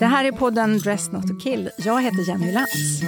Det här är podden Dress Not To Kill. Jag heter Jenny Lantz.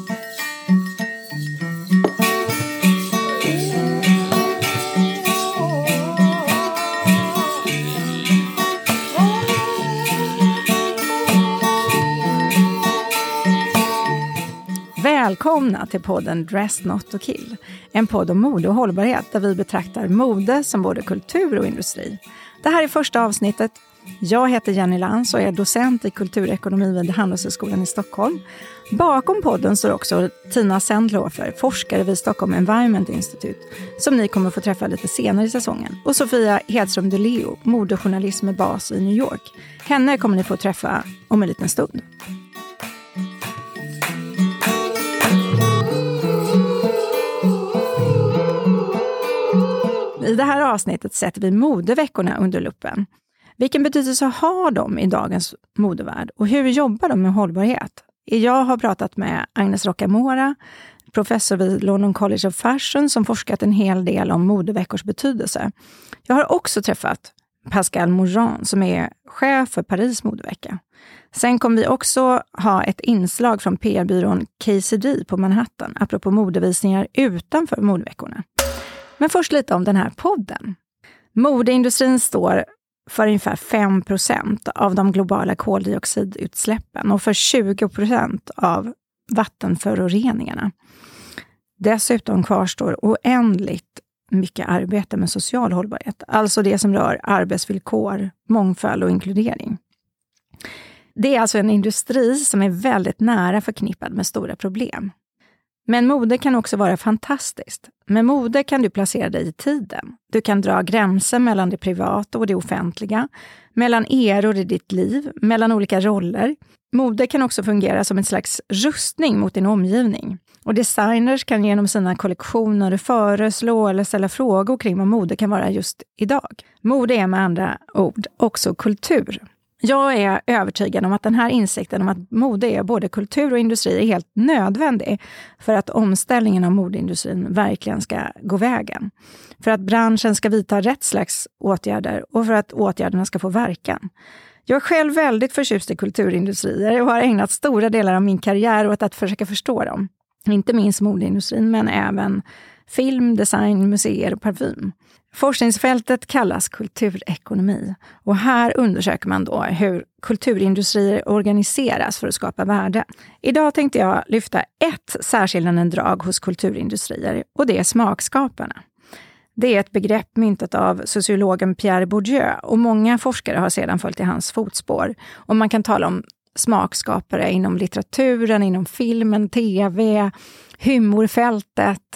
Välkomna till podden Dress Not To Kill. En podd om mode och hållbarhet där vi betraktar mode som både kultur och industri. Det här är första avsnittet. Jag heter Jenny Lantz och är docent i kulturekonomi vid Handelshögskolan i Stockholm. Bakom podden står också Tina Sendlofer, forskare vid Stockholm Environment Institute, som ni kommer få träffa lite senare i säsongen. Och Sofia Hedström de Leo, modejournalist med bas i New York. Henne kommer ni få träffa om en liten stund. I det här avsnittet sätter vi modeveckorna under luppen. Vilken betydelse har de i dagens modevärld och hur jobbar de med hållbarhet? Jag har pratat med Agnes Rocamora, professor vid London College of Fashion som forskat en hel del om modeveckors betydelse. Jag har också träffat Pascal Moran som är chef för Paris modevecka. Sen kommer vi också ha ett inslag från PR-byrån KCD på Manhattan apropå modevisningar utanför modeveckorna. Men först lite om den här podden. Modeindustrin står för ungefär 5% av de globala koldioxidutsläppen och för 20% av vattenföroreningarna. Dessutom kvarstår oändligt mycket arbete med social hållbarhet, alltså det som rör arbetsvillkor, mångfald och inkludering. Det är alltså en industri som är väldigt nära förknippad med stora problem. Men mode kan också vara fantastiskt. Med mode kan du placera dig i tiden. Du kan dra gränser mellan det privata och det offentliga, mellan eror i ditt liv, mellan olika roller. Mode kan också fungera som en slags rustning mot din omgivning. Och designers kan genom sina kollektioner föreslå eller ställa frågor kring vad mode kan vara just idag. Mode är med andra ord också kultur. Jag är övertygad om att den här insikten om att mode är både kultur och industri är helt nödvändig för att omställningen av modeindustrin verkligen ska gå vägen. För att branschen ska vidta rätt slags åtgärder och för att åtgärderna ska få verkan. Jag är själv väldigt förtjust i kulturindustrier och har ägnat stora delar av min karriär åt att försöka förstå dem. Inte minst modeindustrin men även film, design, museer och parfym. Forskningsfältet kallas kulturekonomi och här undersöker man då hur kulturindustrier organiseras för att skapa värde. Idag tänkte jag lyfta ett särskiljande drag hos kulturindustrier och det är smakskaparna. Det är ett begrepp myntat av sociologen Pierre Bourdieu och många forskare har sedan följt i hans fotspår. Och man kan tala om smakskapare inom litteraturen, inom filmen, tv, humorfältet,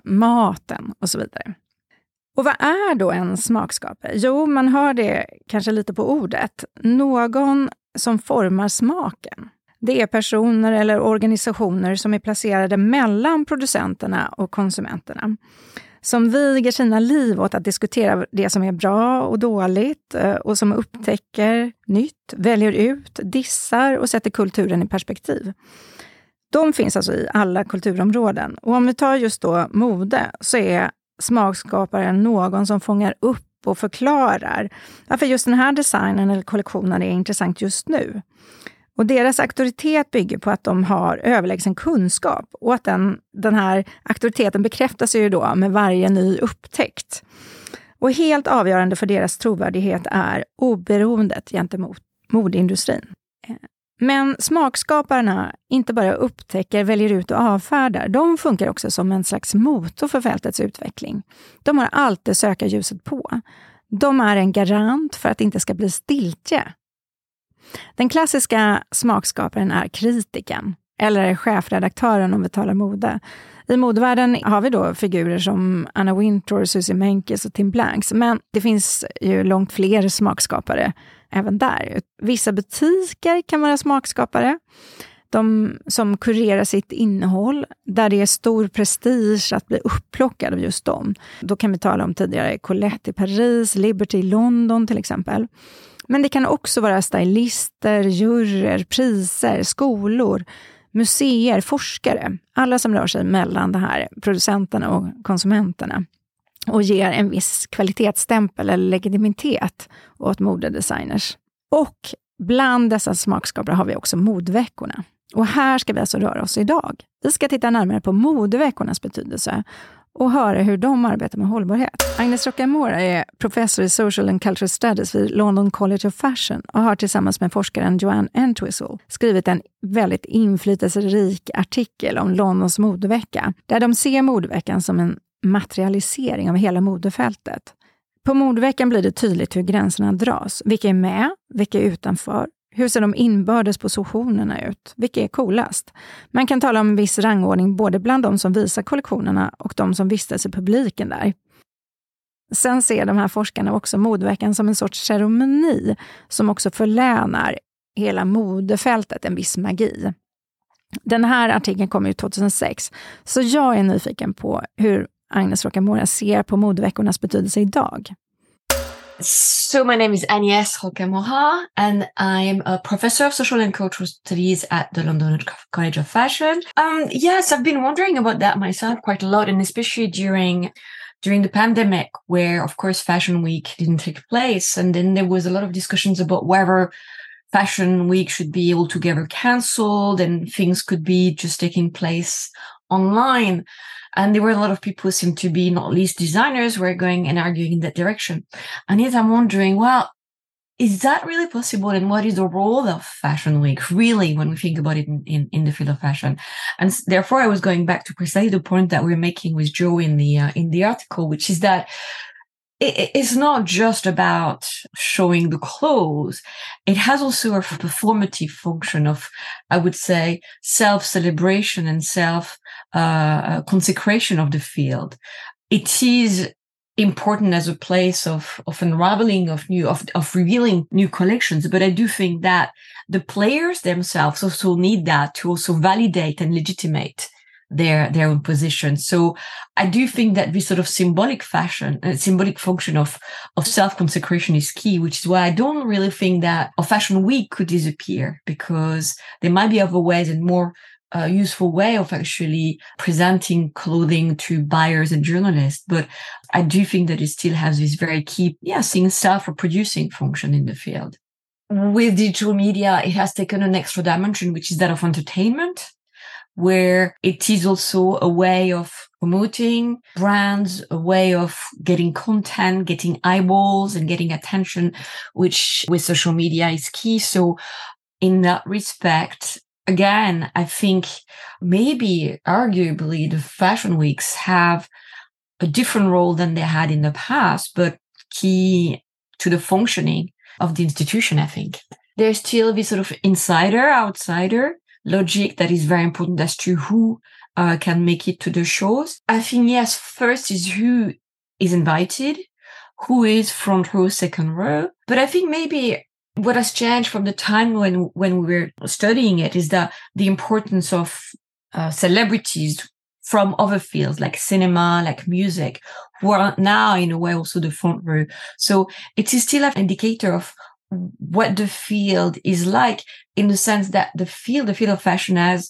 maten och så vidare. Och vad är då en smakskapare? Jo, man hör det kanske lite på ordet. Någon som formar smaken. Det är personer eller organisationer som är placerade mellan producenterna och konsumenterna. Som viger sina liv åt att diskutera det som är bra och dåligt och som upptäcker nytt, väljer ut, dissar och sätter kulturen i perspektiv. De finns alltså i alla kulturområden. Och om vi tar just då mode så är smakskaparen någon som fångar upp och förklarar varför just den här designen eller kollektionen är intressant just nu. Och deras auktoritet bygger på att de har överlägsen kunskap och att den här auktoriteten bekräftas ju då med varje ny upptäckt. Och helt avgörande för deras trovärdighet är oberoendet gentemot modeindustrin. Men smakskaparna inte bara upptäcker, väljer ut och avfärdar. De funkar också som en slags motor för fältets utveckling. De har alltid sökarljuset på. De är en garant för att det inte ska bli stiltje. Den klassiska smakskaparen är kritiken, eller chefredaktören om vi talar mode. I modevärlden har vi då figurer som Anna Wintour, Susie Menkes och Tim Blanks. Men det finns ju långt fler smakskapare även där. Vissa butiker kan vara smakskapare. De som kurerar sitt innehåll, där det är stor prestige att bli upplockad av just dem. Då kan vi tala om tidigare Colette i Paris, Liberty i London till exempel. Men det kan också vara stylister, juryer, priser, skolor, museer, forskare. Alla som rör sig mellan det här producenterna och konsumenterna. Och ger en viss kvalitetsstämpel eller legitimitet åt modedesigners. Och Bland dessa smakskapare har vi också modeveckorna. Och här ska vi alltså röra oss idag. Vi ska titta närmare på modeveckornas betydelse och höra hur de arbetar med hållbarhet. Agnes Rocamora är professor i Social and Cultural Studies vid London College of Fashion och har tillsammans med forskaren Joanne Entwistle skrivit en väldigt inflytelserik artikel om Londons modevecka, där de ser modeveckan som en materialisering av hela modefältet. På modeveckan blir det tydligt hur gränserna dras. Vilka är med? Vilka är utanför? Hur ser de inbördes positionerna ut? Vilka är coolast? Man kan tala om en viss rangordning både bland de som visar kollektionerna och de som vistas i publiken där. Sen ser de här forskarna också modeveckan som en sorts ceremoni som också förlänar hela modefältet en viss magi. Den här artikeln kom ut 2006, så jag är nyfiken på hur Agnes Rocamora ser på modeveckornas betydelse idag. So my name is Agnes Rocamora, and I'm a professor of social and cultural studies at the London College of Fashion. Yes, I've been wondering about that myself quite a lot, and especially during the pandemic, where of course Fashion Week didn't take place, and then there was a lot of discussions about whether Fashion Week should be altogether cancelled and things could be just taking place online. And there were a lot of people who seemed to be, not least designers, were going and arguing in that direction. And yet I'm wondering, well, is that really possible? And what is the role of Fashion Week really when we think about it in the field of fashion? And therefore I was going back to precisely the point that we're making with Joe in the article, which is that it's not just about showing the clothes. It has also a performative function of, I would say, self-celebration and consecration of the field. It is important as a place of unraveling of revealing new collections, but I do think that the players themselves also need that to also validate and legitimate their own position. So I do think that this sort of symbolic function of self-consecration is key, which is why I don't really think that a Fashion Week could disappear, because there might be other ways and more useful way of actually presenting clothing to buyers and journalists. But I do think that it still has this very key, seeing self-reproducing function in the field. With digital media, it has taken an extra dimension, which is that of entertainment, where it is also a way of promoting brands, a way of getting content, getting eyeballs and getting attention, which with social media is key. So in that respect, again, I think maybe arguably the Fashion Weeks have a different role than they had in the past, but key to the functioning of the institution, I think. There's still this sort of insider-outsider logic that is very important as to who can make it to the shows. I think, yes, first is who is invited, who is front row, second row. But I think maybe what has changed from the time when we were studying it is the importance of celebrities from other fields like cinema, like music, who are now in a way also the front row. So it is still an indicator of what the field is like, in the sense that the field of fashion has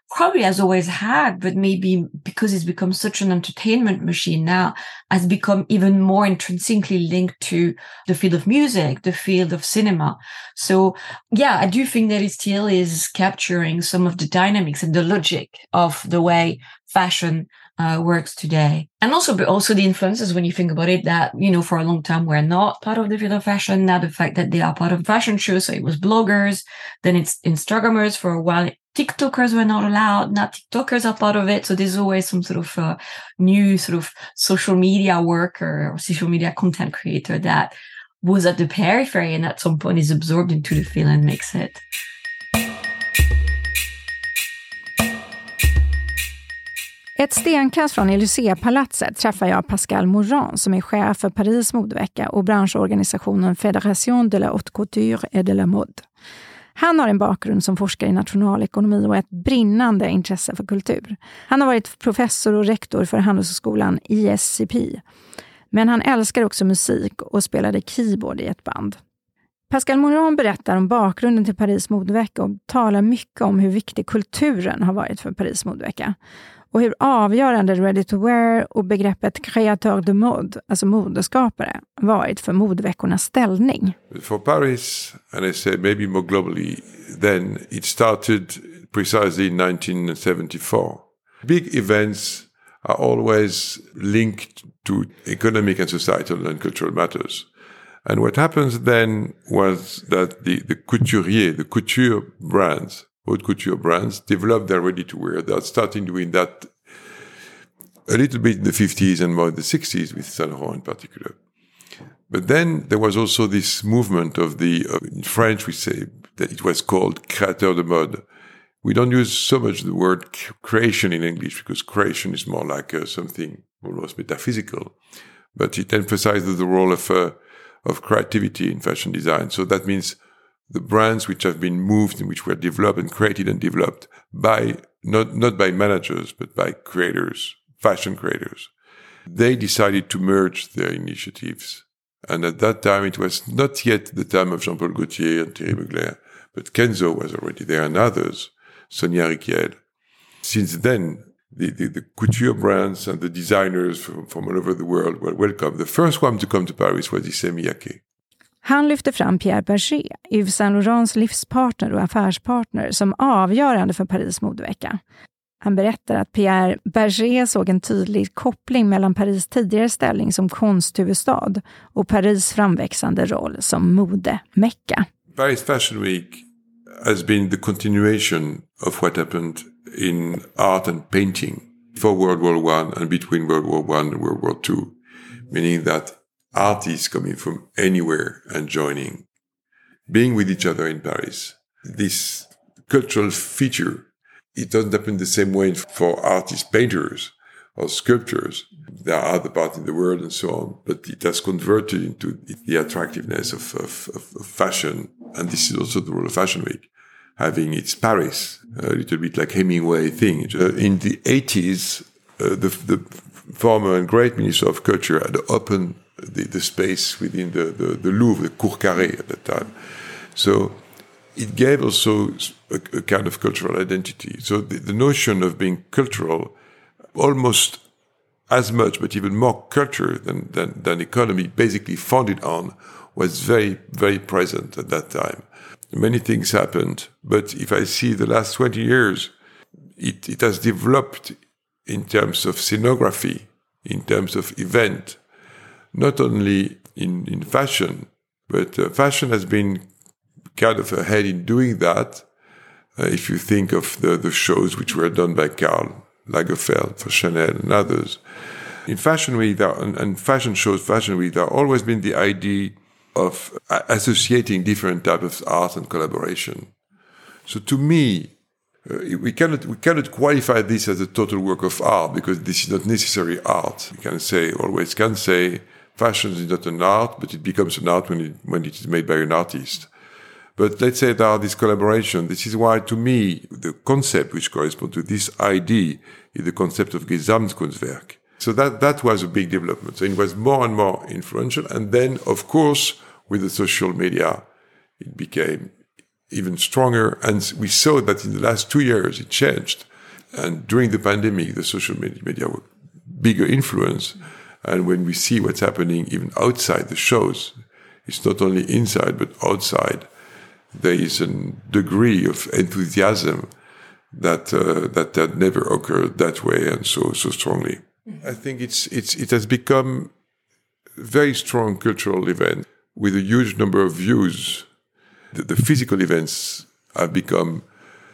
always had, but maybe because it's become such an entertainment machine now, has become even more intrinsically linked to the field of music, the field of cinema. So yeah, I do think that it still is capturing some of the dynamics and the logic of the way fashion works today. And also the influences, when you think about it, that, for a long time were not part of the field of fashion. Now the fact that they are part of fashion shows, so it was bloggers, then it's Instagrammers for a while. TikTokers were not allowed. Now TikTokers are part of it. So there's always some sort of new sort of social media worker or social media content creator that was at the periphery and at some point is absorbed into the field and makes it. Ett stenkast från Élysée-palatset träffar jag Pascal Moran som är chef för Paris modevecka och branschorganisationen Fédération de la Haute Couture et de la Mode. Han har en bakgrund som forskare i nationalekonomi och ett brinnande intresse för kultur. Han har varit professor och rektor för Handelshögskolan ISCP. Men han älskar också musik och spelade keyboard i ett band. Pascal Moran berättar om bakgrunden till Paris modevecka och talar mycket om hur viktig kulturen har varit för Paris modevecka. och hur avgörande ready to wear och begreppet créateur de mode, alltså modeskapare, varit för modeveckornas ställning. For Paris, and I say maybe more globally, then it started precisely in 1974. Big events are always linked to economic and societal and cultural matters. And what happens then was that the couturier, the couture brands, haute couture brands, developed their ready-to-wear. They are starting doing that a little bit in the 50s and more in the 60s with Saint Laurent in particular. But then there was also this movement of in French we say that it was called créateur de mode. We don't use so much the word creation in English because creation is more like something almost metaphysical. But it emphasizes the role of creativity in fashion design. So that means the brands which have been moved and which were developed and created and developed by, not by managers, but by creators, fashion creators. They decided to merge their initiatives. And at that time, it was not yet the time of Jean-Paul Gaultier and Thierry Mugler, but Kenzo was already there and others, Sonia Rykiel. Since then, the couture brands and the designers from all over the world were welcome. The first one to come to Paris was Issey Miyake. Han lyfter fram Pierre Bergé, Yves Saint Laurents livspartner och affärspartner, som avgörande för Paris modevecka. Han berättar att Pierre Bergé såg en tydlig koppling mellan Paris tidigare ställning som konsthuvudstad och Paris framväxande roll som modemecka. Paris Fashion Week has been the continuation of what happened in art and painting before World War I and between World War I and World War II, meaning that artists coming from anywhere and joining, being with each other in Paris. This cultural feature, it doesn't happen the same way for artists, painters or sculptors. There are other parts in the world and so on, but it has converted into the attractiveness of fashion. And this is also the role of Fashion Week, having its Paris, a little bit like Hemingway thing. In the 80s, the former and great Minister of Culture had opened the space within the Louvre, the Cour Carrée at that time. So it gave also a kind of cultural identity. So the notion of being cultural, almost as much, but even more culture than economy, basically founded on, was very, very present at that time. Many things happened, but if I see the last 20 years, it has developed in terms of scenography, in terms of event, not only in fashion, but fashion has been kind of ahead in doing that. If you think of the shows which were done by Karl Lagerfeld for Chanel and others. In Fashion Week and fashion shows, Fashion Week, there always been the idea of associating different types of art and collaboration. So to me, we cannot qualify this as a total work of art because this is not necessarily art. We can say fashion is not an art, but it becomes an art when it is made by an artist. But let's say there are this collaboration. This is why, to me, the concept which corresponds to this idea is the concept of Gesamtkunstwerk. So that was a big development. So it was more and more influential. And then, of course, with the social media, it became even stronger. And we saw that in the last 2 years, it changed. And during the pandemic, the social media were bigger influence. And when we see what's happening even outside the shows, it's not only inside, but outside. There is a degree of enthusiasm that had never occurred that way and so strongly. I think it has become a very strong cultural event with a huge number of views. The physical events have become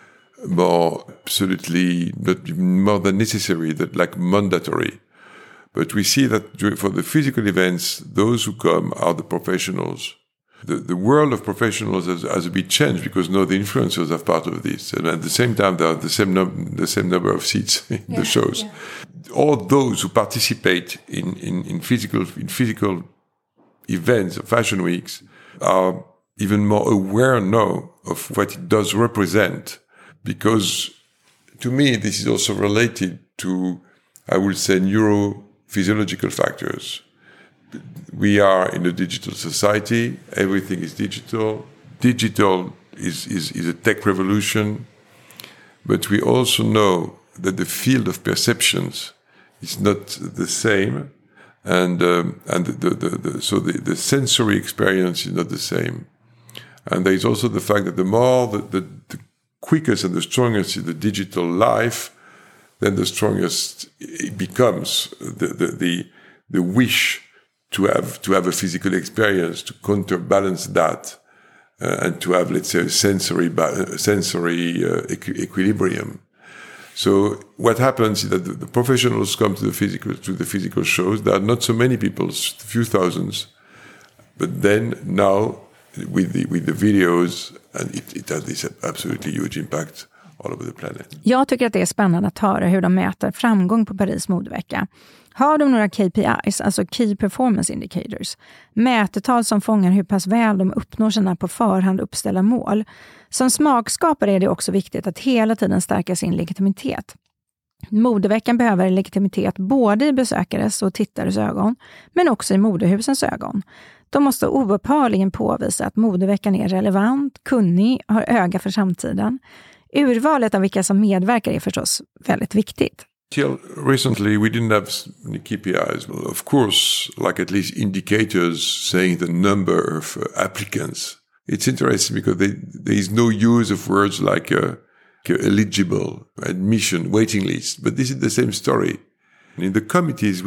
more absolutely, not more than necessary, like mandatory. But we see that for the physical events, those who come are the professionals. The world of professionals has a bit changed because now the influencers are part of this, and at the same time there are the same number of seats in the shows. Yeah. All those who participate in physical events, fashion weeks, are even more aware now of what it does represent. Because to me, this is also related to, I would say, neurophysiological factors. We are in a digital society. Everything is digital. Digital is a tech revolution. But we also know that the field of perceptions is not the same, and the sensory experience is not the same. And there is also the fact that the more the quickest and the strongest is the digital life, then the strongest it becomes the wish to have a physical experience to counterbalance that, and to have, let's say, a sensory equilibrium. So what happens is that the professionals come to the physical shows. There are not so many people, a few thousands, but then now with the videos, and it has this absolutely huge impact all over the planet. Jag tycker att det är spännande att höra hur de mäter framgång på Paris modevecka. Har de några KPIs, alltså Key Performance Indicators, mätetal som fångar hur pass väl de uppnår sina på förhand uppställda mål? Som smakskapare är det också viktigt att hela tiden stärka sin legitimitet. Modeveckan behöver legitimitet både i besökares och tittares ögon, men också i modehusens ögon. De måste oupphörligen påvisa att modeveckan är relevant, kunnig, har öga för samtiden. Urvalet av vilka som medverkar är förstås väldigt viktigt. Till recently, we didn't have any KPIs. Well, of course, like at least indicators saying the number of applicants. It's interesting because there is no use of words like eligible, admission, waiting list. But this is the same story. And in the committees,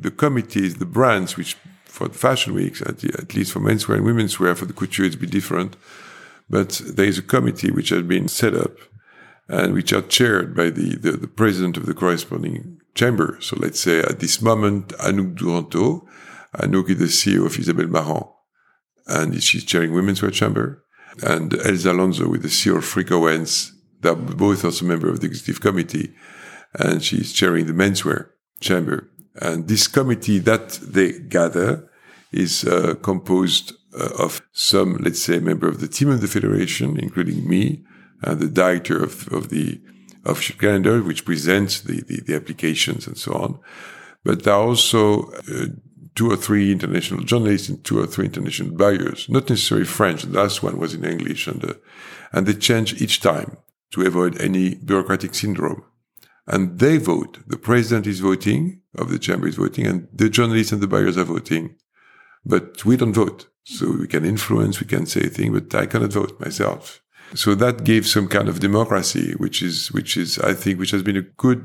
the brands, which for the fashion weeks, at least for menswear and women's wear, for the couture it's be different. But there is a committee which has been set up and which are chaired by the president of the corresponding chamber. So let's say at this moment, Anouk Duranteau. Anouk is the CEO of Isabelle Marant, and she's chairing Women's Wear Chamber. And Elsa Alonso with the CEO of Frick Owens. They're both also members of the executive committee, and she's chairing the Menswear Chamber. And this committee that they gather is composed of some, let's say, member of the team of the federation, including me, and the director of the official calendar, which presents the applications and so on. But there are also 2 or 3 international journalists and 2 or 3 international buyers, not necessarily French. The last one was in English, and they change each time to avoid any bureaucratic syndrome. And they vote. The president is voting, of the chamber is voting, and the journalists and the buyers are voting. But we don't vote. So we can influence, we can say things, but I cannot vote myself. So that gave some kind of democracy, which is, I think, which has been a good,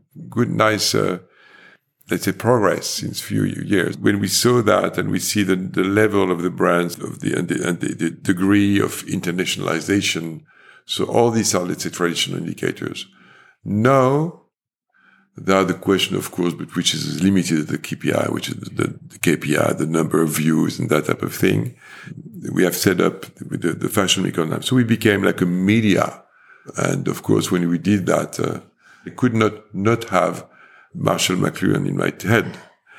nice, let's say, progress since few years. When we saw that, and we see the level of the brands, and the degree of internationalization. So all these are, let's say, traditional indicators. Now, there are the question, of course, but which is limited to the KPI, which is the KPI, the number of views and that type of thing. We have set up with the Fashion Week online. So we became like a media. And of course, when we did that, I could not have Marshall McLuhan in my head.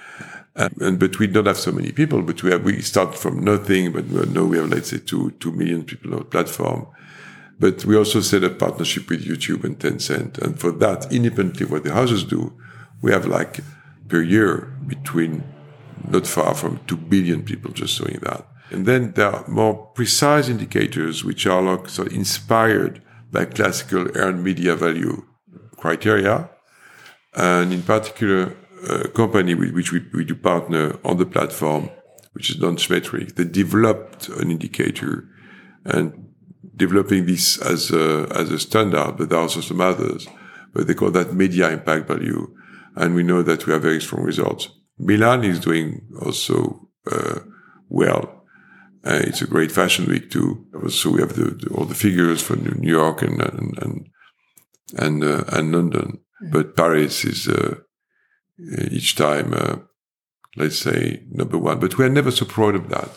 But we don't have so many people, but we start from nothing, but now we have, let's say, 2 million people on the platform. But we also set up partnership with YouTube and Tencent. And for that, independently of what the houses do, we have like per year between not far from 2 billion people just doing that. And then there are more precise indicators which are like sort of inspired by classical earned media value criteria. And in particular, a company with which we do partner on the platform, which is Launchmetrics, they developed an indicator and developing this as a standard, but there are also some others. But they call that media impact value. And we know that we have very strong results. Milan is doing also well. It's a great fashion week too. So we have all the figures for New York and London. But Paris is each time, let's say, number 1. But we are never so proud of that.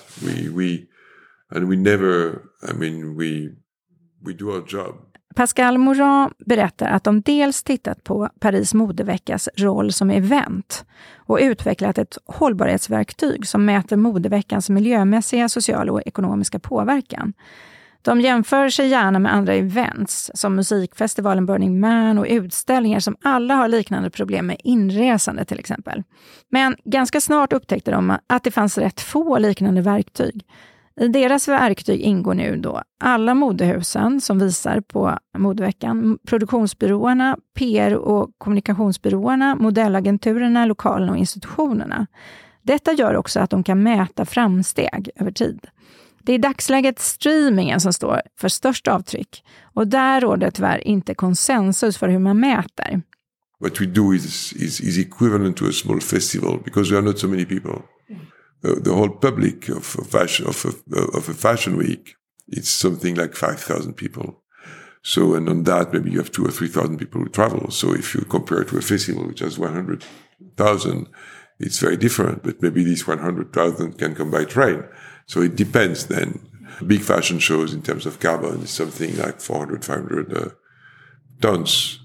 We do our job. Pascal Moran berättar att de dels tittat på Paris modeveckas roll som event och utvecklat ett hållbarhetsverktyg som mäter modeveckans miljömässiga, sociala och ekonomiska påverkan. De jämför sig gärna med andra events som musikfestivalen Burning Man och utställningar som alla har liknande problem med inresande till exempel. Men ganska snart upptäckte de att det fanns rätt få liknande verktyg. I deras verktyg ingår nu då alla modehusen som visar på modeveckan, produktionsbyråerna, PR- och kommunikationsbyråerna, modellagenturerna, lokalerna och institutionerna. Detta gör också att de kan mäta framsteg över tid. Det är i dagsläget streamingen som står för störst avtryck och där råder tyvärr inte konsensus för hur man mäter. What we do is equivalent to a small festival because we are not so many people. The whole public of a fashion week, it's something like 5,000 people. So, and on that, maybe you have 2,000 or 3,000 people who travel. So if you compare it to a festival which has 100,000, it's very different. But maybe these 100,000 can come by train. So it depends then. Big fashion shows in terms of carbon is something like 400, 500 tons.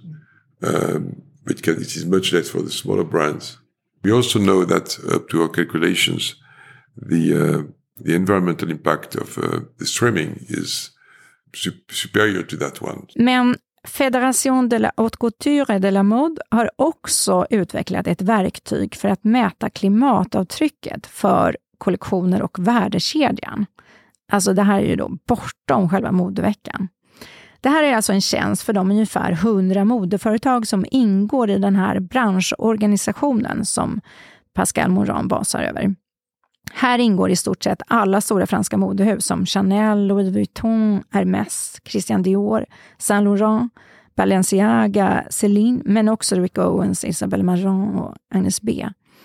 But it is much less for the smaller brands. We also know that up to our calculations, the environmental impact of the streaming is superior to that one. Men Fédération de la Haute Couture et de la Mode har också utvecklat ett verktyg för att mäta klimatavtrycket för kollektioner och värdekedjan. Alltså det här är ju då bortom själva modeveckan. Det här är alltså en tjänst för de ungefär 100 modeföretag som ingår i den här branschorganisationen som Pascal Moran basar över. Här ingår i stort sett alla stora franska modehus som Chanel, Louis Vuitton, Hermès, Christian Dior, Saint Laurent, Balenciaga, Celine, men också Rick Owens, Isabelle Marant och Agnes B.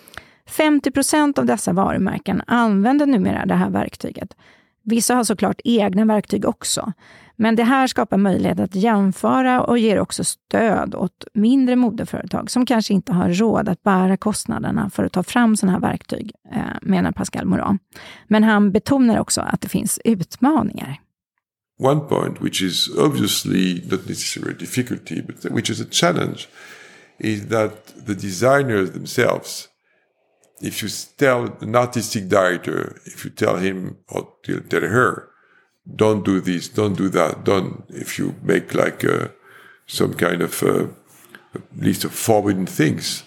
50% av dessa varumärken använder numera det här verktyget. Vissa har såklart egna verktyg också. Men det här skapar möjlighet att jämföra och ger också stöd åt mindre modeföretag som kanske inte har råd att bära kostnaderna för att ta fram sådana här verktyg, menar Pascal Moran. Men han betonar också att det finns utmaningar. One point, which is obviously not necessarily a difficulty, but which is a challenge, is that the designers themselves, if you tell an artistic director, if you tell him or tell her, don't do this, don't do that, don't. If you make like some kind of a list of forbidden things,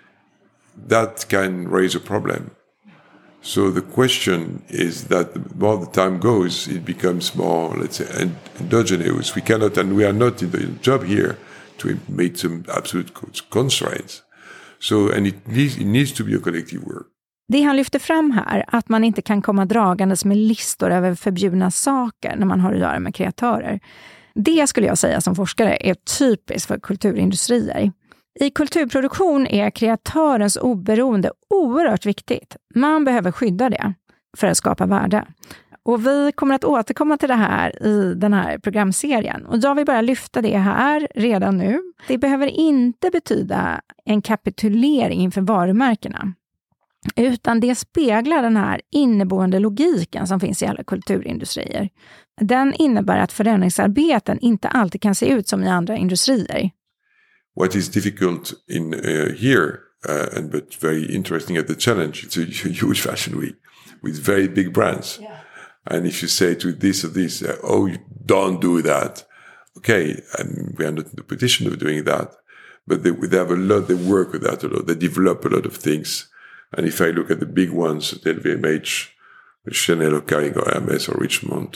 that can raise a problem. So the question is that the more the time goes, it becomes more, let's say, endogenous. We cannot, and we are not in the job here to make some absolute constraints. So, and it needs to be a collective work. Det han lyfter fram här, att man inte kan komma dragandes med listor över förbjudna saker när man har att göra med kreatörer. Det skulle jag säga som forskare är typiskt för kulturindustrier. I kulturproduktion är kreatörens oberoende oerhört viktigt. Man behöver skydda det för att skapa värde. Och vi kommer att återkomma till det här i den här programserien. Och jag vill bara lyfta det här redan nu. Det behöver inte betyda en kapitulering inför varumärkena. Utan det speglar den här inneboende logiken som finns i alla kulturindustrier. Den innebär att förändringsarbeten inte alltid kan se ut som i andra industrier. What is difficult in here, but very interesting at the challenge, it's a huge fashion week with very big brands. Yeah. And if you say to this or this, oh, you don't do that. Okay, and we are not in the position of doing that. But they have a lot, they work with that a lot. They develop a lot of things. And if I look at the big ones, LVMH, Chanel or Kering or Hermès or Richemont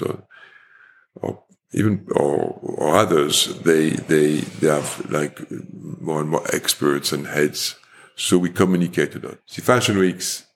or others, they have like more and more experts and heads. So we communicate a lot. See, Fashion Weeks,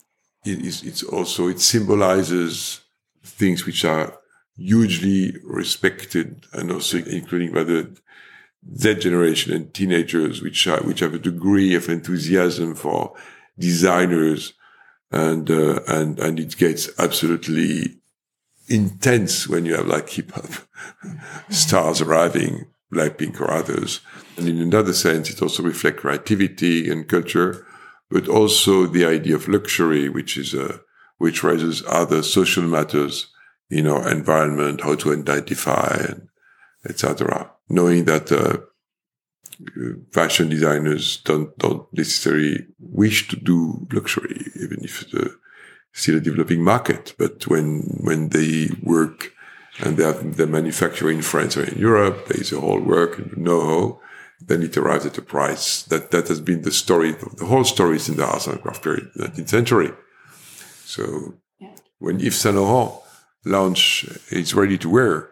it symbolizes things which are hugely respected and also including by the Z generation and teenagers, which have a degree of enthusiasm for designers, and it gets absolutely intense when you have like hip hop stars arriving, Blackpink or others. And in another sense, it also reflects creativity and culture, but also the idea of luxury, which raises other social matters in our environment, how to identify, and etc. Knowing that fashion designers don't necessarily wish to do luxury, even if it's still a developing market. But when they work and they manufacture in France or in Europe, there is a whole work and know-how, then it arrives at a price. That has been the story. The whole story is in the arts and craft period, 19th century. So when Yves Saint Laurent launch its ready-to-wear,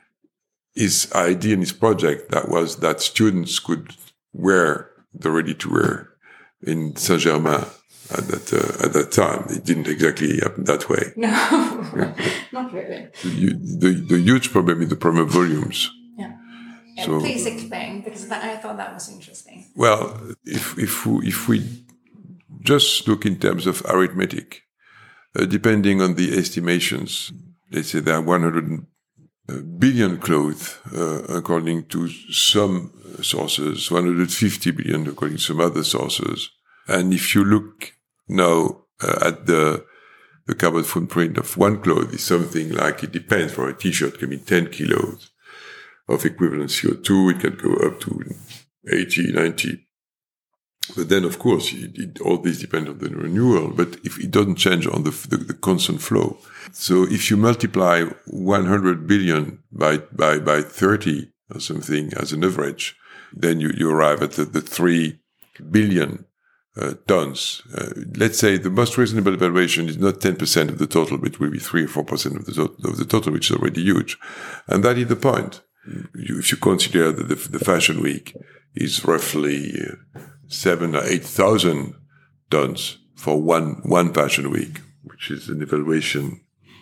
his idea and his project that was that students could wear the ready-to-wear in Saint-Germain at that time. It didn't exactly happen that way. No, not really. The huge problem is the problem of volumes. Yeah. So, please explain, because I thought that was interesting. Well, if we just look in terms of arithmetic, depending on the estimations, let's say there are 100 billion clothes, according to some sources, 150 billion according to some other sources. And if you look now at the carbon footprint of one cloth, is something like, it depends, for a t-shirt it can be 10 kilos of equivalent CO2, it can go up to 80, 90. But then, of course, all this depends on the renewal, but if it doesn't change on the constant flow. So if you multiply 100 billion by 30 or something as an average, then you arrive at the 3 billion tons. Let's say the most reasonable evaluation is not 10% of the total, but it will be 3 or 4% of the total, which is already huge. And that is the point. If you consider that the Fashion Week is roughly 7,000 or 8,000 tons for one Fashion Week, which is an evaluation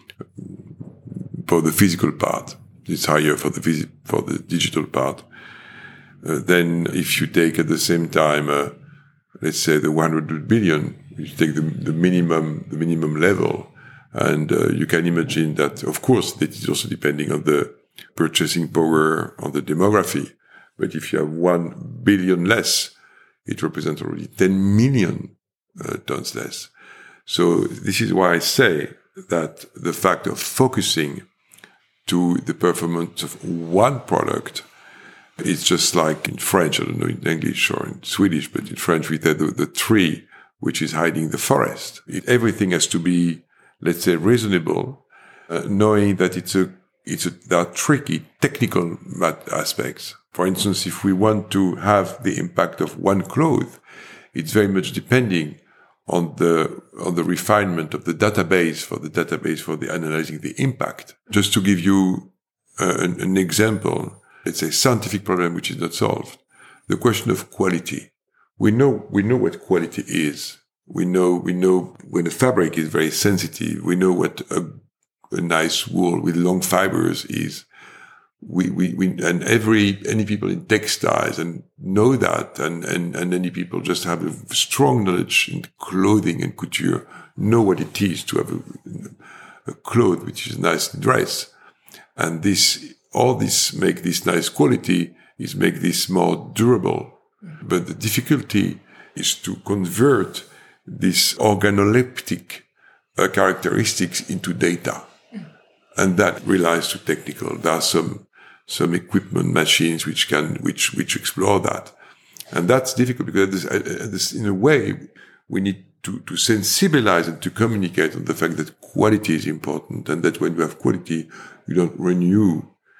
for the physical part. It's higher for the digital part. Then if you take at the same time, let's say the 100 billion, you take the minimum level, and you can imagine that, of course, that is also depending on the purchasing power, on the demography. But if you have 1 billion less, it represents already 10 million tons less. So this is why I say that the fact of focusing to the performance of one product, it's just like in French, I don't know in English or in Swedish, but in French we say the tree which is hiding the forest. Everything has to be, let's say, reasonable, knowing that there are tricky technical aspects. For instance, if we want to have the impact of one cloth, it's very much depending on the refinement of the database for the analyzing the impact. Just to give you an example, it's a scientific problem which is not solved. The question of quality. We know what quality is. We know when a fabric is very sensitive. We know what a nice wool with long fibers is. And any people in textiles and know that, and any people just have a strong knowledge in clothing and couture, know what it is to have a cloth which is a nice dress. And all this make this nice quality is make this more durable. But the difficulty is to convert these organoleptic characteristics into data. And that relies to technical. There are some equipment, machines which explore that. And that's difficult because in a way, we need to sensibilize and to communicate on the fact that quality is important, and that when you have quality, you don't renew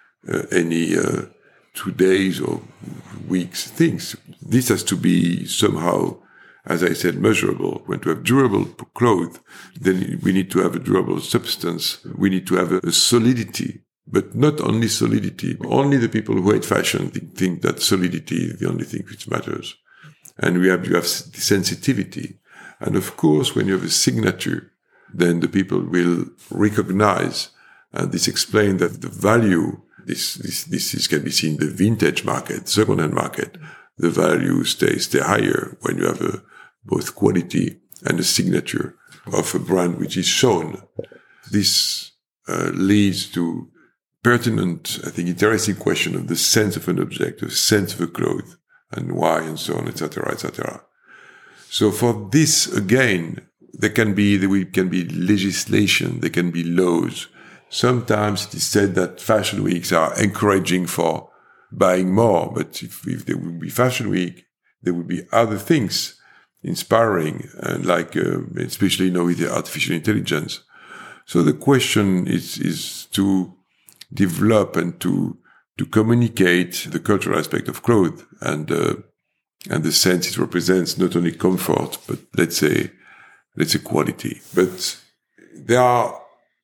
any 2 days or weeks things. This has to be somehow, as I said, measurable. When to have durable clothes, then we need to have a durable substance. We need to have a solidity, but not only solidity. Only the people who hate fashion think that solidity is the only thing which matters. And you have sensitivity. And of course, when you have a signature, then the people will recognize, and this explains that the value, this can be seen in the vintage market, second-hand market, the value stay higher when you have both quality and a signature of a brand which is shown. This leads to pertinent, I think, interesting question of the sense of an object, the sense of a cloth, and why, and so on, etc., etc. So for this, again, there can be legislation, there can be laws. Sometimes it is said that fashion weeks are encouraging for buying more, but if there would be fashion week, there would be other things inspiring, like especially with the artificial intelligence. So the question is to develop and to communicate the cultural aspect of clothes and the sense it represents, not only comfort, but let's say quality. But there are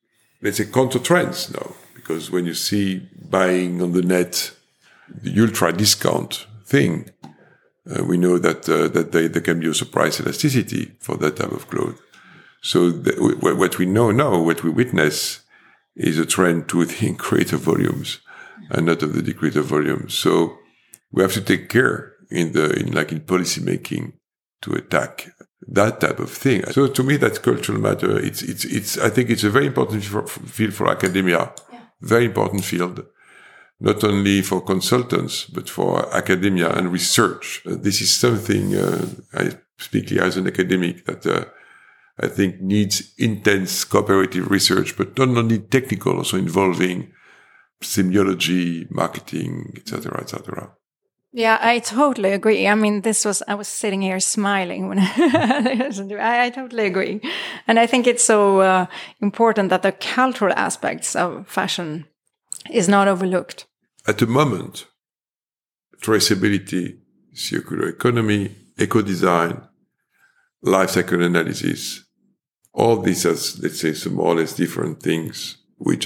let's say, counter trends now. Because when you see buying on the net, the ultra discount thing, we know that there can be also price elasticity for that type of clothes. So what we know now, what we witness, is a trend to the increase of volumes and not of the decrease of volumes. So we have to take care in policy making to attack that type of thing. So to me, that's cultural matter. It's I think it's a very important field for academia, very important field, not only for consultants, but for academia and research. This is something, I speak here as an academic, that I think needs intense cooperative research, but not only technical, also involving semiology, marketing, etc., etc. Yeah, I totally agree. I mean, I was sitting here smiling when I listened to it. I totally agree. And I think it's so important that the cultural aspects of fashion is not overlooked. At the moment, traceability, circular economy, eco-design, life cycle analysis, all these as, let's say, some more or less different things which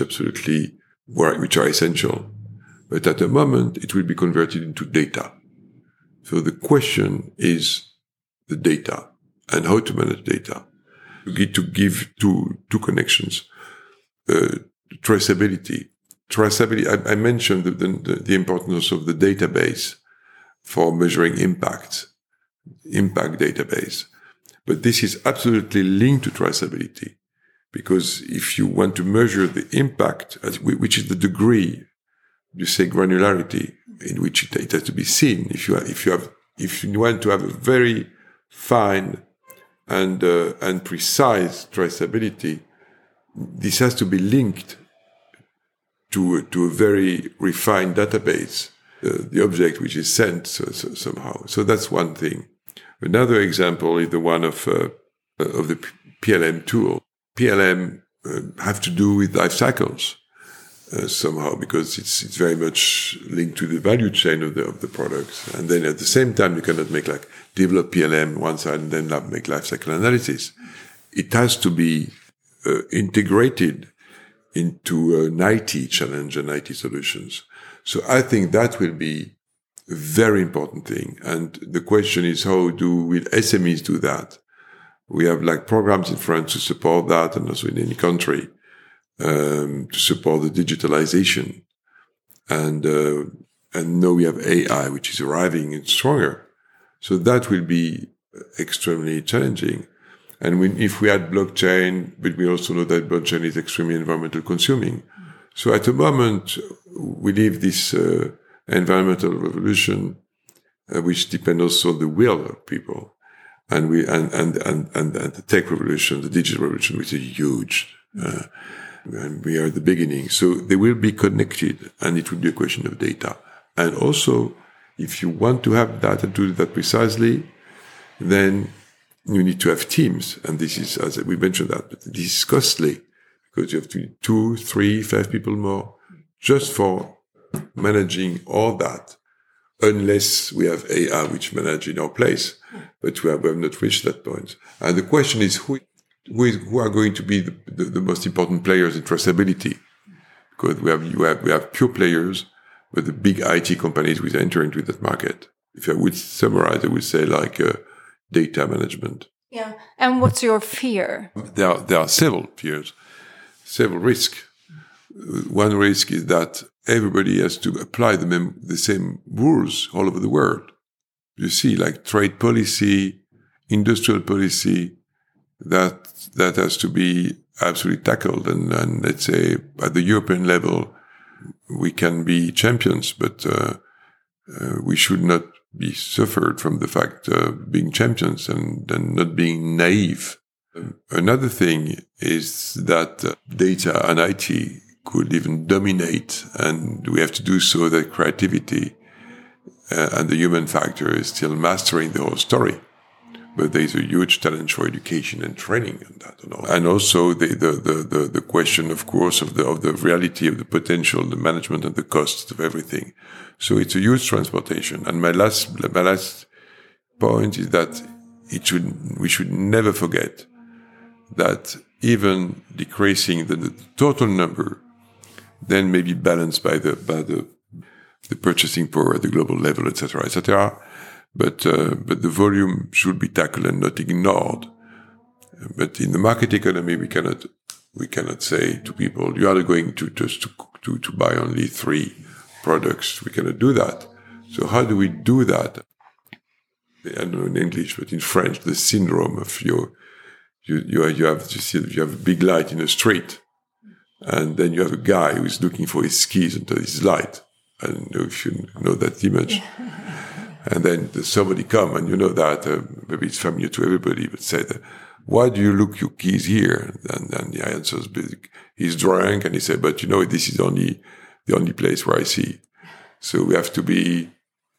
are essential. But at the moment, it will be converted into data. So the question is the data and how to manage data. To give two connections. Traceability. I mentioned the importance of the database for measuring impact database. But this is absolutely linked to traceability, because if you want to measure the impact, which is the degree, you say granularity, in which it has to be seen. If you want to have a very fine and precise traceability, this has to be linked to a very refined database, the object which is sent somehow. So that's one thing. Another example is the one of the PLM tool. PLM have to do with life cycles somehow, because it's very much linked to the value chain of the products. And then at the same time, you cannot make develop PLM one side and then make life cycle analysis. It has to be integrated into an IT challenge and IT solutions. So I think that will be a very important thing. And the question is, how will SMEs do that? We have programs in France to support that, and also in any country, to support the digitalization. And now we have AI, which is arriving and stronger. So that will be extremely challenging. And if we add blockchain, but we also know that blockchain is extremely environmental consuming. So at the moment, we live this environmental revolution, which depends also on the will of people, and the tech revolution, the digital revolution, which is huge, and we are at the beginning. So they will be connected, and it will be a question of data. And also, if you want to have data to do that precisely, then you need to have teams, and this is, as we mentioned that, but this is costly, because you have to 2, 3, 5 people more just for managing all that, unless we have AI which manage in our place, but we have not reached that point. And the question is who are going to be the most important players in traceability, because we have pure players, but the big IT companies which enter into that market. If I would summarize, I would say data management. Yeah. And what's your fear? There are several fears, several risks. One risk is that everybody has to apply the same rules all over the world. You see, trade policy, industrial policy, that has to be absolutely tackled. And let's say at the European level, we can be champions, but we should not be suffered from the fact of being champions and not being naive. Another thing is that data and IT could even dominate, and we have to do so that creativity and the human factor is still mastering the whole story. But there is a huge challenge for education and training on that, and also the question, of course, of the reality of the potential, the management, and the costs of everything. So it's a huge transportation. And my last point is that we should never forget that even decreasing the total number, then maybe balanced by the purchasing power at the global level, etc., etc. But the volume should be tackled and not ignored. But in the market economy, we cannot say to people, you are going to buy only 3 products. We cannot do that. So how do we do that? I don't know in English, but in French, the syndrome of you have a big light in the street, and then you have a guy who is looking for his keys until his light. I don't know if you know that image. And then somebody come, and you know that maybe it's familiar to everybody, but said, "Why do you look your keys here?" And the answer is, he's drunk, and he said, "But you know, this is the only place where I see." So we have to be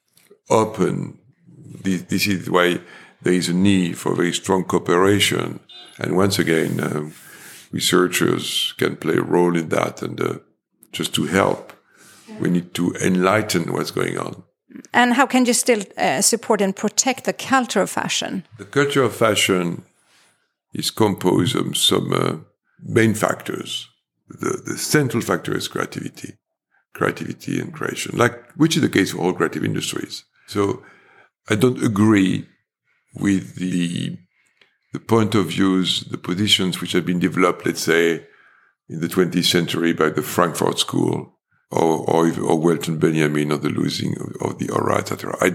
open. This is why there is a need for very strong cooperation. And once again, researchers can play a role in that, and just to help. We need to enlighten what's going on. And how can you still support and protect the culture of fashion? The culture of fashion is composed of some main factors. The central factor is creativity and creation, which is the case for all creative industries. So I don't agree with the point of views, the positions which have been developed, let's say, in the 20th century by the Frankfurt School, or Welton Benjamin, or the losing of the aura, etc. I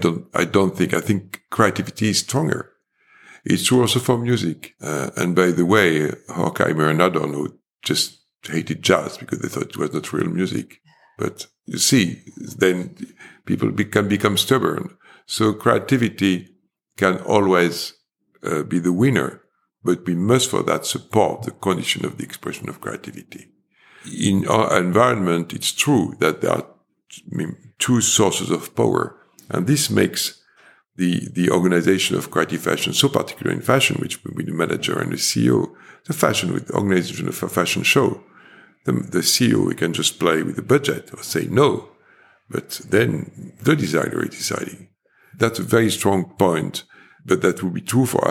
think creativity is stronger. It's true also for music. And by the way, Horkheimer and Adorno just hated jazz because they thought it was not real music. But you see, then people can become stubborn. So creativity can always be the winner, but we must for that support the condition of the expression of creativity. In our environment, it's true that there are 2 sources of power, and this makes the organization of creative fashion so particular in fashion, which will be the manager and the CEO. The fashion with the organization of a fashion show, the CEO, he can just play with the budget or say no, but then the designer is deciding. That's a very strong point, but that will be true for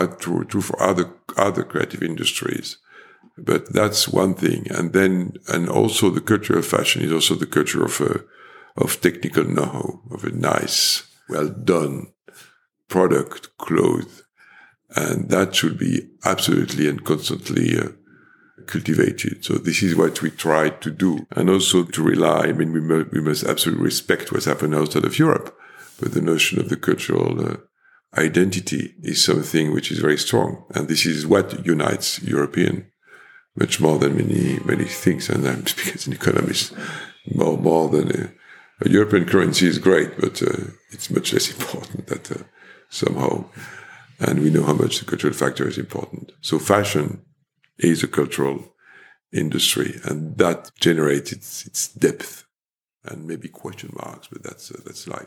other creative industries. But that's one thing. And also the culture of fashion is also the culture of technical know-how, of a nice, well done product, cloth. And that should be absolutely and constantly cultivated. So this is what we try to do. And also to rely, we must absolutely respect what's happened outside of Europe. But the notion of the cultural identity is something which is very strong. And this is what unites European much more than many things. And I'm speaking as an economist, more than a European currency is great, but it's much less important that somehow. And we know how much the cultural factor is important. So fashion is a cultural industry, and that generates its depth and maybe question marks, but that's life.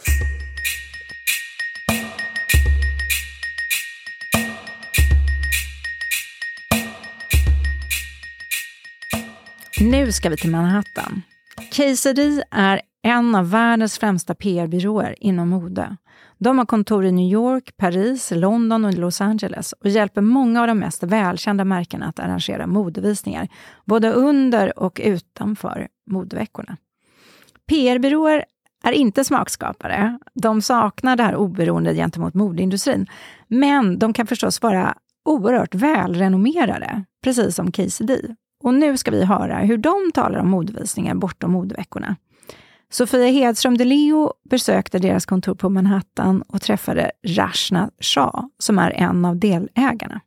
Nu ska vi till Manhattan. KCD är en av världens främsta PR-byråer inom mode. De har kontor i New York, Paris, London och Los Angeles och hjälper många av de mest välkända märkena att arrangera modevisningar, både under och utanför modeveckorna. PR-byråer är inte smakskapare. De saknar det här oberoende gentemot modeindustrin, men de kan förstås vara oerhört välrenommerade, precis som KCD. Och nu ska vi höra hur de talar om modevisningar bortom modeveckorna. Sofia Hedström de Leo besökte deras kontor på Manhattan och träffade Rashna Shah, som är en av delägarna.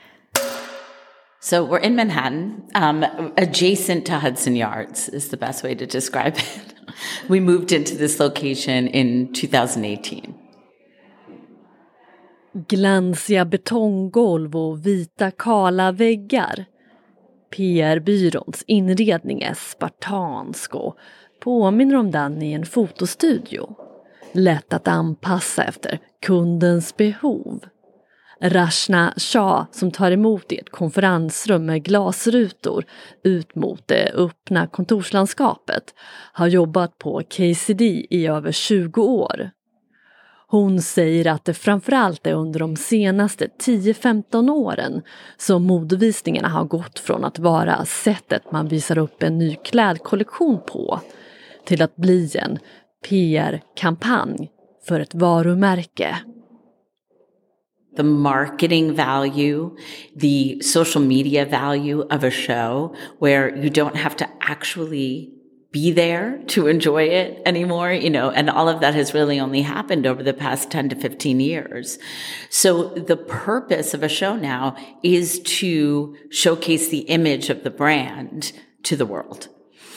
So we're in Manhattan, adjacent to Hudson Yards is the best way to describe it. We moved into this location in 2018. Glansiga betonggolv och vita kala väggar. PR-byråns inredning är spartansk och påminner om den i en fotostudio. Lätt att anpassa efter kundens behov. Rashna Shah, som tar emot i ett konferensrum med glasrutor ut mot det öppna kontorslandskapet, har jobbat på KCD i över 20 år. Hon säger att det framförallt är under de senaste 10-15 åren som modevisningarna har gått från att vara sättet man visar upp en ny klädkollektion på till att bli en PR-kampanj för ett varumärke. The marketing value, the social media value of a show where you don't have to actually be there to enjoy it anymore, and all of that has really only happened over the past 10 to 15 years. So the purpose of a show now is to showcase the image of the brand to the world.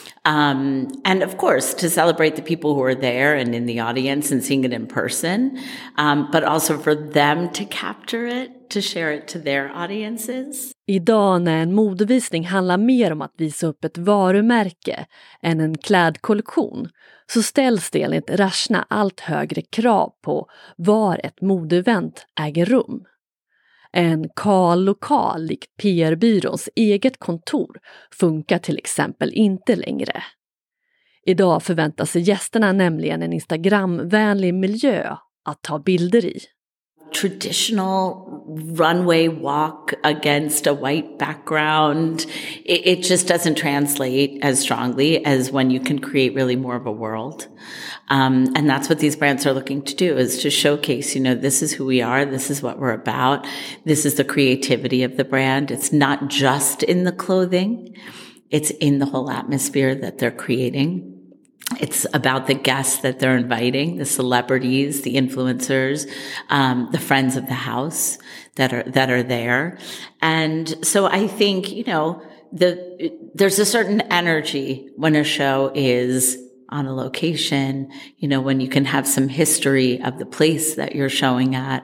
And of course, to celebrate the people who are there and in the audience and seeing it in person, but also for them to capture it, to share it to their audiences. Idag när en modevisning handlar mer om att visa upp ett varumärke än en klädkollektion så ställs det enligt Rachna allt högre krav på var ett modeevent äger rum. En kal lokal likt PR-byråns eget kontor funkar till exempel inte längre. Idag förväntar sig gästerna nämligen en Instagram-vänlig miljö att ta bilder i. Traditional runway walk against a white background, it just doesn't translate as strongly as when you can create really more of a world. And that's what these brands are looking to do, is to showcase, this is who we are, this is what we're about, this is the creativity of the brand. It's not just in the clothing, it's in the whole atmosphere that they're creating. It's about the guests that they're inviting, the celebrities, the influencers, the friends of the house that are there. And so I think, there's a certain energy when a show is on a location, when you can have some history of the place that you're showing at.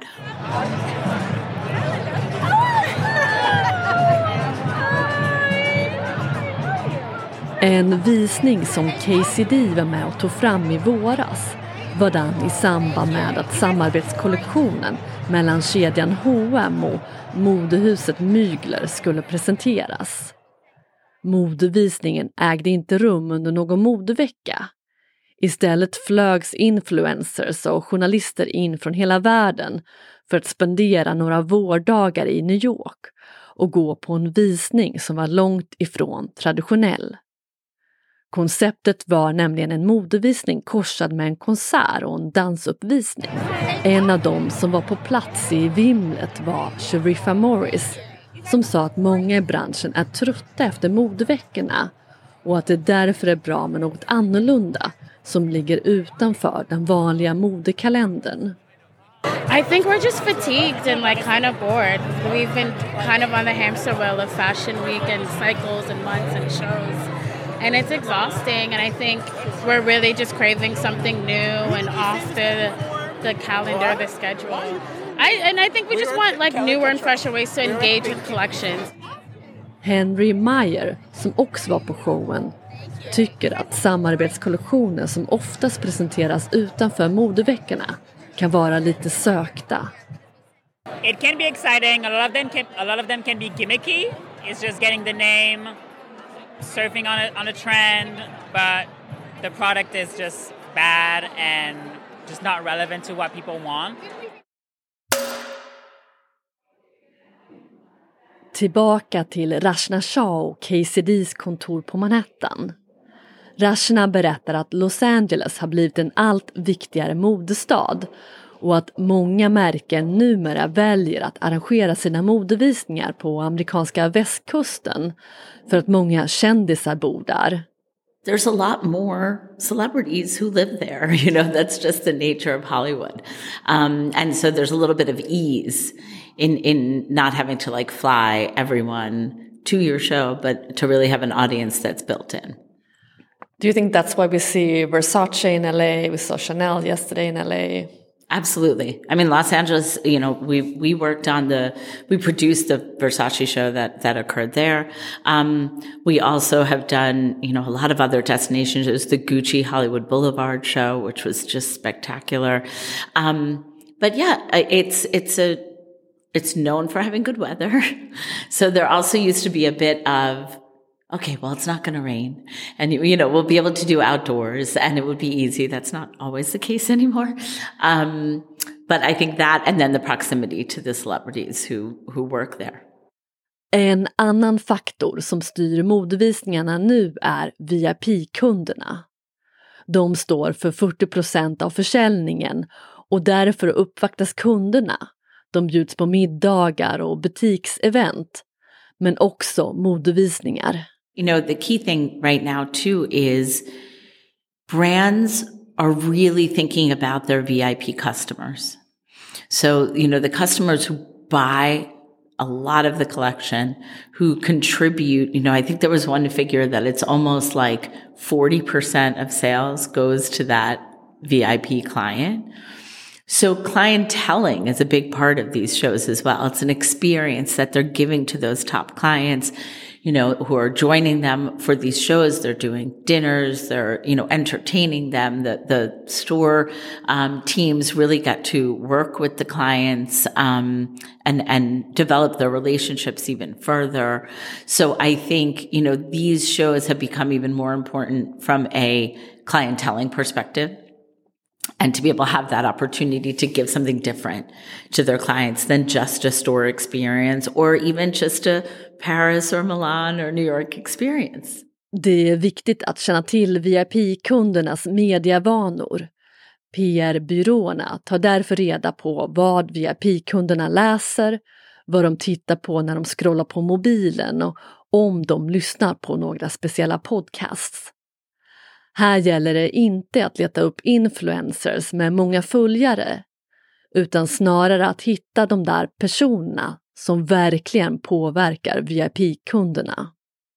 En visning som KCD var med och tog fram i våras var den i samband med att samarbetskollektionen mellan kedjan H&M och modehuset Mugler skulle presenteras. Modevisningen ägde inte rum under någon modevecka. Istället flögs influencers och journalister in från hela världen för att spendera några vårdagar i New York och gå på en visning som var långt ifrån traditionell. Konceptet var nämligen en modevisning korsad med en konsert och en dansuppvisning. En av dem som var på plats i vimlet var Sharifa Morris, som sa att många i branschen är trötta efter modeveckorna och att det därför är bra med något annorlunda som ligger utanför den vanliga modekalendern. I think we're just fatigued and kind of bored. We've been kind of on the hamster wheel of fashion week and cycles and months and shows. And it's exhausting, and I think we're really just craving something new and off the calendar, the schedule. I think we just want newer and fresher ways to engage with collections. Henry Meyer, som också var på showen, tycker att samarbetskollektioner som oftast presenteras utanför modeveckorna kan vara lite sökta. It can be exciting. A lot of them can be gimmicky. It's just getting the name, surfing on a trend, but the product is just bad and just not relevant to what people want. Tillbaka till Rachna Shah och KCDs kontor på Manhattan. Rachna berättar att Los Angeles har blivit en allt viktigare modestad och att många märken numera väljer att arrangera sina modevisningar på amerikanska västkusten för att många kändisar bor där. There's a lot more celebrities who live there. That's just the nature of Hollywood. And so there's a little bit of ease in not having to fly everyone to your show, but to really have an audience that's built in. Do you think that's why we see Versace in LA? We saw Chanel yesterday in LA. Absolutely. I mean, Los Angeles, we worked on we produced the Versace show that occurred there. We also have done, a lot of other destinations. It was the Gucci Hollywood Boulevard show, which was just spectacular. But yeah, it's known for having good weather. So there also used to be a bit of, okay, well, it's not going to rain and, we'll be able to do outdoors and it would be easy. That's not always the case anymore. But I think that, and then the proximity to the celebrities who work there. En annan faktor som styr modevisningarna nu är VIP-kunderna. De står för 40% av försäljningen och därför uppvaktas kunderna. De bjuds på middagar och butiksevent, men också modevisningar. You know, the key thing right now too is brands are really thinking about their VIP customers. So, you know, the customers who buy a lot of the collection, who contribute, you know, I think there was one figure that it's almost like 40% of sales goes to that VIP client. So clienteling is a big part of these shows as well. It's an experience that they're giving to those top clients, you know, who are joining them for these shows. They're doing dinners, they're, you know, entertaining them. The store teams really got to work with the clients and develop their relationships even further. So I think, you know, these shows have become even more important from a clienteling perspective. And to be able to have that opportunity to give something different to their clients than just a store experience or even just a Paris or Milan or New York experience. Det är viktigt att känna till VIP-kundernas medievanor. PR-byråerna tar därför reda på vad VIP-kunderna läser, vad de tittar på när de scrollar på mobilen och om de lyssnar på några speciella podcasts. Här gäller det inte att leta upp influencers med många följare, utan snarare att hitta de där personerna som verkligen påverkar VIP-kunderna.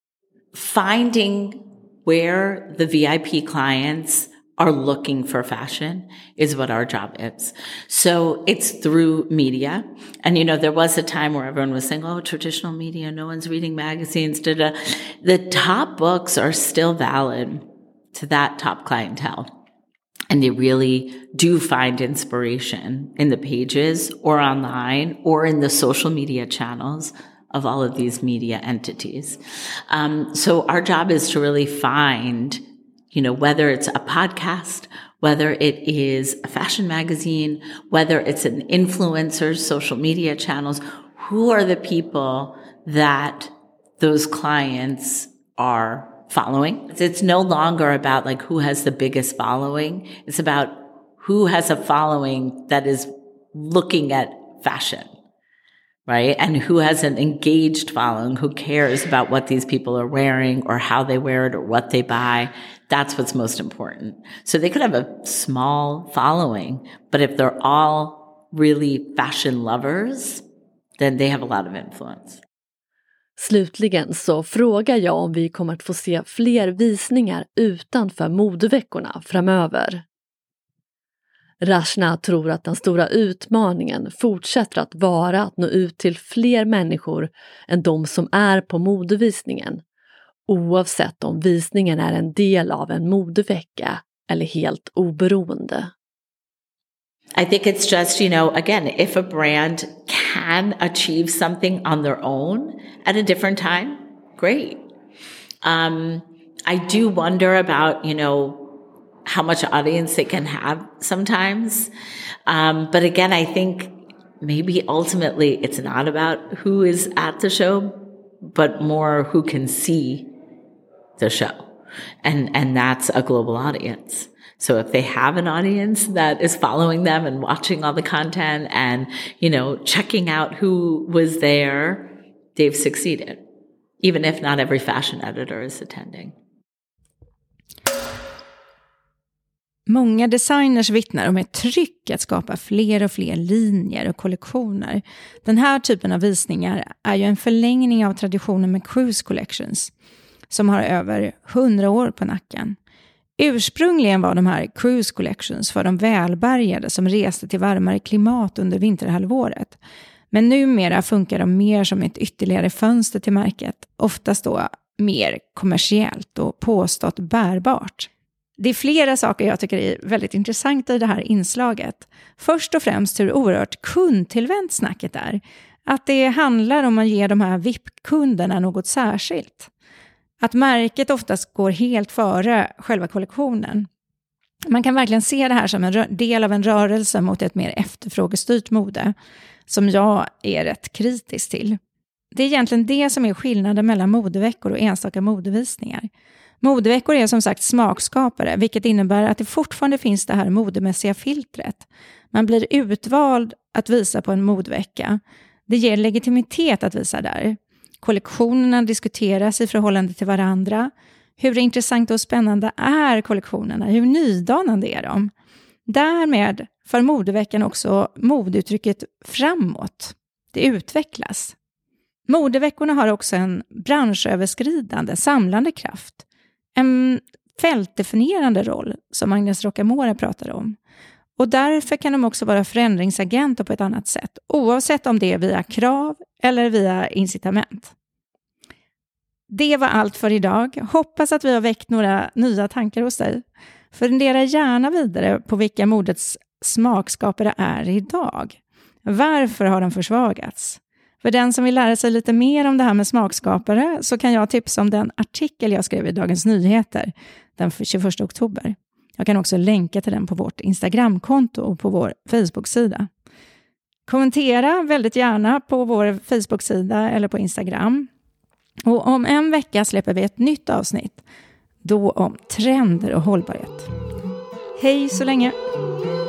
Finding where the VIP clients are looking for fashion is what our job is. So it's through media. And, you know, there was a time where everyone was saying, oh, traditional media, no one's reading magazines. The top books are still valid to that top clientele. And they really do find inspiration in the pages or online or in the social media channels of all of these media entities. So our job is to really find, you know, whether it's a podcast, whether it is a fashion magazine, whether it's an influencer's social media channels, who are the people that those clients are following. It's no longer about like who has the biggest following. It's about who has a following that is looking at fashion, right? And who has an engaged following, who cares about what these people are wearing or how they wear it or what they buy. That's what's most important. So they could have a small following, but if they're all really fashion lovers, then they have a lot of influence. Slutligen så frågar jag om vi kommer att få se fler visningar utanför modeveckorna framöver. Rashna tror att den stora utmaningen fortsätter att vara att nå ut till fler människor än de som är på modevisningen, oavsett om visningen är en del av en modevecka eller helt oberoende. I think it's just, you know, again, if a brand can achieve something on their own at a different time, great. I do wonder about, you know, how much audience they can have sometimes. But again, I think maybe ultimately it's not about who is at the show, but more who can see the show. And that's a global audience. So if they have an audience that is following them and watching all the content and, you know, checking out who was there, they've succeeded, even if not every fashion editor is attending. Många designers vittnar om ett tryck att skapa fler och fler linjer och kollektioner. Den här typen av visningar är ju en förlängning av traditionen med cruise collections, som har över 100 år på nacken. Ursprungligen var de här cruise collections för de välbärgade som reste till varmare klimat under vinterhalvåret. Men numera funkar de mer som ett ytterligare fönster till märket, oftast då mer kommersiellt och påstått bärbart. Det är flera saker jag tycker är väldigt intressanta i det här inslaget. Först och främst hur oerhört kundtillvänt snacket är. Att det handlar om att ge de här VIP-kunderna något särskilt. Att märket oftast går helt före själva kollektionen. Man kan verkligen se det här som en del av en rörelse mot ett mer efterfrågestyrt mode som jag är rätt kritisk till. Det är egentligen det som är skillnaden mellan modeveckor och enstaka modevisningar. Modeveckor är som sagt smakskapare, vilket innebär att det fortfarande finns det här modemässiga filtret. Man blir utvald att visa på en modevecka. Det ger legitimitet att visa där. Kollektionerna diskuteras i förhållande till varandra. Hur intressanta och spännande är kollektionerna? Hur nydanande är de? Därmed för modeveckan också modeuttrycket framåt. Det utvecklas. Modeveckorna har också en branschöverskridande, samlande kraft. En fältdefinierande roll som Agnes Rocamora pratar om. Och därför kan de också vara förändringsagenter på ett annat sätt, oavsett om det är via krav eller via incitament. Det var allt för idag. Hoppas att vi har väckt några nya tankar hos dig. Fundera gärna vidare på vilka modets smakskapare är idag. Varför har de försvagats? För den som vill lära sig lite mer om det här med smakskapare så kan jag tipsa om den artikel jag skrev i Dagens Nyheter den 21 oktober. Jag kan också länka till den på vårt Instagramkonto och på vår Facebook-sida. Kommentera väldigt gärna på vår Facebook-sida eller på Instagram. Och om en vecka släpper vi ett nytt avsnitt. Då om trender och hållbarhet. Hej så länge!